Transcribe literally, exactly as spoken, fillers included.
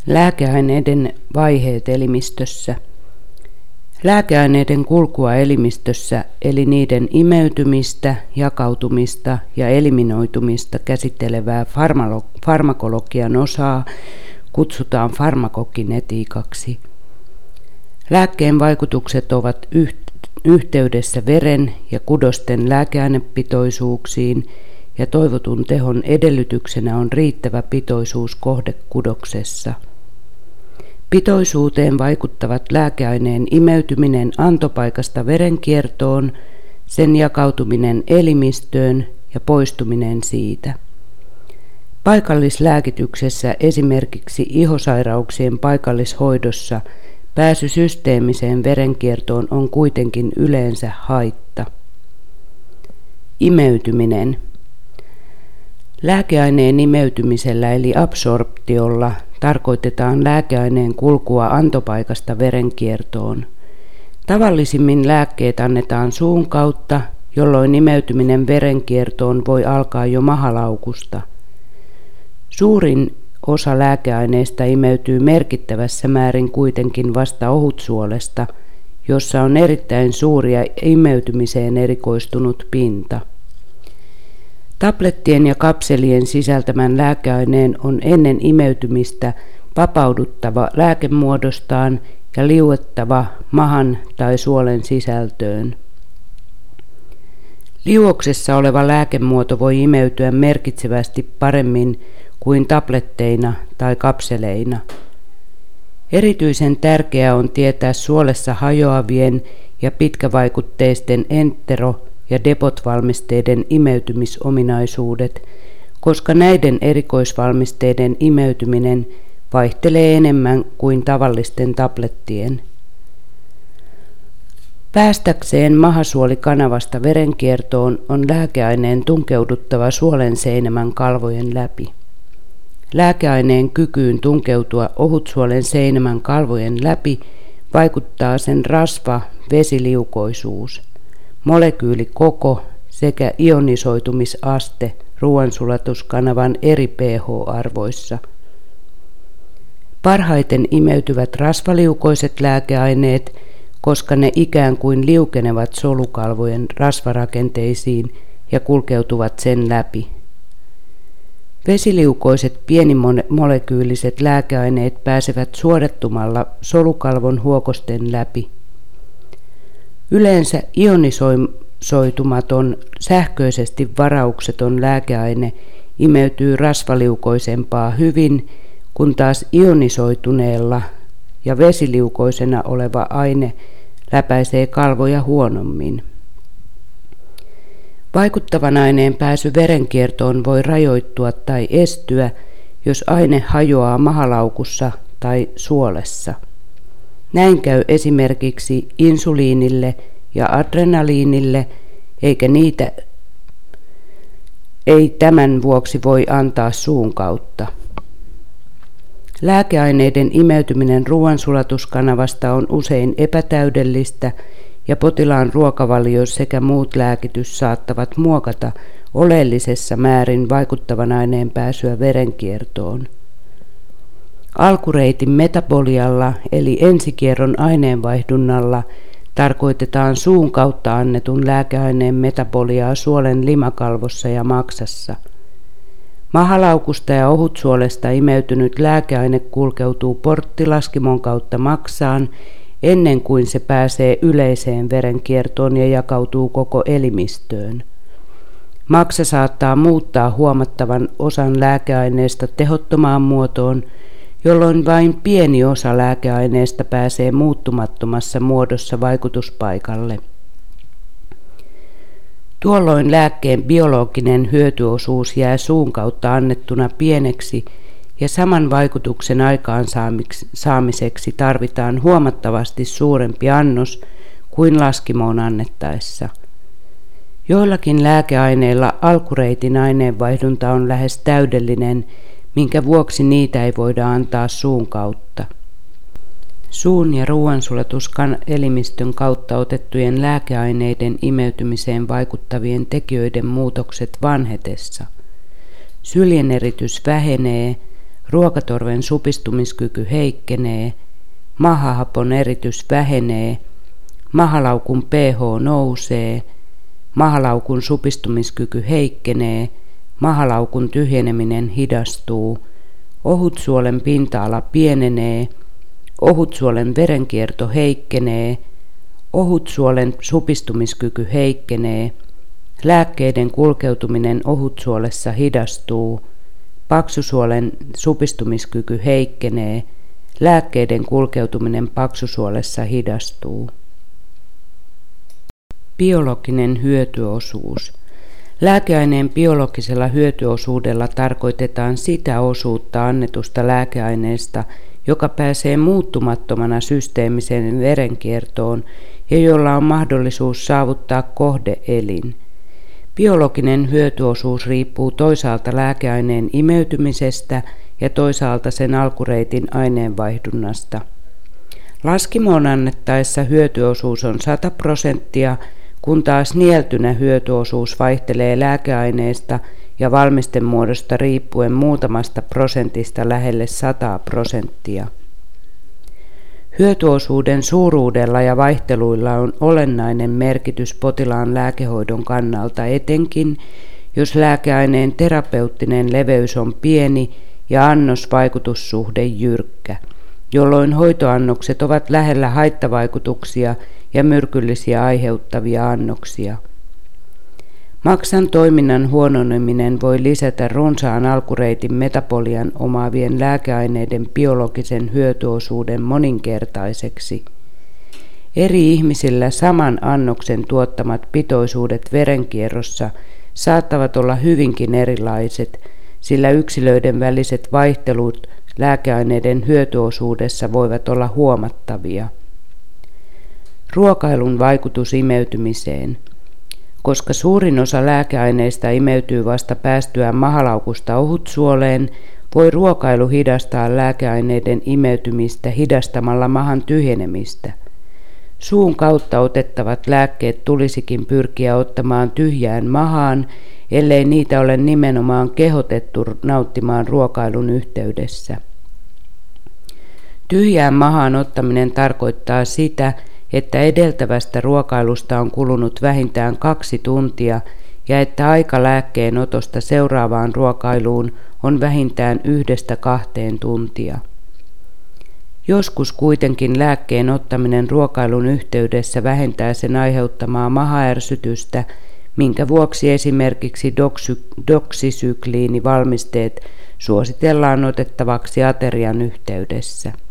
Lääkeaineiden vaiheet elimistössä. Lääkeaineiden kulkua elimistössä eli niiden imeytymistä, jakautumista ja eliminoitumista käsittelevää farmakologian osaa kutsutaan farmakokinetiikaksi. Lääkkeen vaikutukset ovat yhteydessä veren ja kudosten lääkeainepitoisuuksiin ja toivotun tehon edellytyksenä on riittävä pitoisuus kohdekudoksessa. Pitoisuuteen vaikuttavat lääkeaineen imeytyminen antopaikasta verenkiertoon, sen jakautuminen elimistöön ja poistuminen siitä. Paikallislääkityksessä, esimerkiksi ihosairauksien paikallishoidossa, pääsy systeemiseen verenkiertoon on kuitenkin yleensä haitta. Imeytyminen. Lääkeaineen imeytymisellä eli absorptiolla tarkoitetaan lääkeaineen kulkua antopaikasta verenkiertoon. Tavallisimmin lääkkeet annetaan suun kautta, jolloin imeytyminen verenkiertoon voi alkaa jo mahalaukusta. Suurin osa lääkeaineista imeytyy merkittävässä määrin kuitenkin vasta ohutsuolesta, jossa on erittäin suuri ja imeytymiseen erikoistunut pinta. Tablettien ja kapselien sisältämän lääkeaineen on ennen imeytymistä vapauduttava lääkemuodostaan ja liuettava mahan tai suolen sisältöön. Liuoksessa oleva lääkemuoto voi imeytyä merkitsevästi paremmin kuin tabletteina tai kapseleina. Erityisen tärkeää on tietää suolessa hajoavien ja pitkävaikutteisten entero- ja depot-valmisteiden imeytymisominaisuudet, koska näiden erikoisvalmisteiden imeytyminen vaihtelee enemmän kuin tavallisten tablettien. Päästäkseen mahasuolikanavasta verenkiertoon on lääkeaineen tunkeuduttava suolen seinämän kalvojen läpi. Lääkeaineen kykyyn tunkeutua ohutsuolen seinämän kalvojen läpi vaikuttaa sen rasva, vesiliukoisuus, molekyyklikoko sekä ionisoitumisaste ruoansulatuskanavan eri pH-arvoissa. Parhaiten imeytyvät rasvaliukoiset lääkeaineet, koska ne ikään kuin liukenevat solukalvojen rasvarakenteisiin ja kulkeutuvat sen läpi. Vesiliukoiset pienimolekyyliset lääkeaineet pääsevät suodattumalla solukalvon huokosten läpi. Yleensä ionisoitumaton, sähköisesti varaukseton lääkeaine imeytyy rasvaliukoisempaa hyvin, kun taas ionisoituneella ja vesiliukoisena oleva aine läpäisee kalvoja huonommin. Vaikuttavan aineen pääsy verenkiertoon voi rajoittua tai estyä, jos aine hajoaa mahalaukussa tai suolessa. Näin käy esimerkiksi insuliinille ja adrenaliinille, eikä niitä ei tämän vuoksi voi antaa suun kautta. Lääkeaineiden imeytyminen ruoansulatuskanavasta on usein epätäydellistä ja potilaan ruokavalio sekä muut lääkitys saattavat muokata oleellisessa määrin vaikuttavan aineen pääsyä verenkiertoon. Alkureitin metabolialla eli ensikierron aineenvaihdunnalla tarkoitetaan suun kautta annetun lääkeaineen metaboliaa suolen limakalvossa ja maksassa. Mahalaukusta ja ohutsuolesta imeytynyt lääkeaine kulkeutuu porttilaskimon kautta maksaan ennen kuin se pääsee yleiseen verenkiertoon ja jakautuu koko elimistöön. Maksa saattaa muuttaa huomattavan osan lääkeaineesta tehottomaan muotoon, jolloin vain pieni osa lääkeaineesta pääsee muuttumattomassa muodossa vaikutuspaikalle. Tuolloin lääkkeen biologinen hyötyosuus jää suun kautta annettuna pieneksi ja saman vaikutuksen aikaansaamiseksi tarvitaan huomattavasti suurempi annos kuin laskimoon annettaessa. Joillakin lääkeaineilla alkureitin aineenvaihdunta on lähes täydellinen, minkä vuoksi niitä ei voida antaa suun kautta. Suun ja ruoansulatus-elimistön kautta otettujen lääkeaineiden imeytymiseen vaikuttavien tekijöiden muutokset vanhetessa. Syljeneritys vähenee, ruokatorven supistumiskyky heikkenee, mahahapon eritys vähenee, mahalaukun pH nousee, mahalaukun supistumiskyky heikkenee, mahalaukun tyhjeneminen hidastuu, ohutsuolen pinta-ala pienenee, ohutsuolen verenkierto heikkenee, ohutsuolen supistumiskyky heikkenee, lääkkeiden kulkeutuminen ohutsuolessa hidastuu, paksusuolen supistumiskyky heikkenee, lääkkeiden kulkeutuminen paksusuolessa hidastuu. Biologinen hyötyosuus. Lääkeaineen biologisella hyötyosuudella tarkoitetaan sitä osuutta annetusta lääkeaineesta, joka pääsee muuttumattomana systeemiseen verenkiertoon ja jolla on mahdollisuus saavuttaa kohdeelin. Biologinen hyötyosuus riippuu toisaalta lääkeaineen imeytymisestä ja toisaalta sen alkureitin aineenvaihdunnasta. Laskimoon annettaessa hyötyosuus on sata prosenttia, kun taas nieltynä hyötyosuus vaihtelee lääkeaineesta ja valmistemuodosta riippuen muutamasta prosentista lähelle sata prosenttia. Hyötyosuuden suuruudella ja vaihteluilla on olennainen merkitys potilaan lääkehoidon kannalta, etenkin jos lääkeaineen terapeuttinen leveys on pieni ja annosvaikutussuhde jyrkkä, jolloin hoitoannokset ovat lähellä haittavaikutuksia ja myrkyllisiä aiheuttavia annoksia. Maksan toiminnan huononeminen voi lisätä runsaan alkureitin metabolian omaavien lääkeaineiden biologisen hyötyosuuden moninkertaiseksi. Eri ihmisillä saman annoksen tuottamat pitoisuudet verenkierrossa saattavat olla hyvinkin erilaiset, sillä yksilöiden väliset vaihtelut lääkeaineiden hyötyosuudessa voivat olla huomattavia. Ruokailun vaikutus imeytymiseen. Koska suurin osa lääkeaineista imeytyy vasta päästyään mahalaukusta ohutsuoleen, voi ruokailu hidastaa lääkeaineiden imeytymistä hidastamalla mahan tyhjenemistä. Suun kautta otettavat lääkkeet tulisikin pyrkiä ottamaan tyhjään mahaan, ellei niitä ole nimenomaan kehotettu nauttimaan ruokailun yhteydessä. Tyhjään mahaan ottaminen tarkoittaa sitä, että edeltävästä ruokailusta on kulunut vähintään kaksi tuntia ja että aika lääkkeen otosta seuraavaan ruokailuun on vähintään yhdestä kahteen tuntia. Joskus kuitenkin lääkkeen ottaminen ruokailun yhteydessä vähentää sen aiheuttamaa mahaärsytystä, minkä vuoksi esimerkiksi doksy- doksisykliinivalmisteet suositellaan otettavaksi aterian yhteydessä.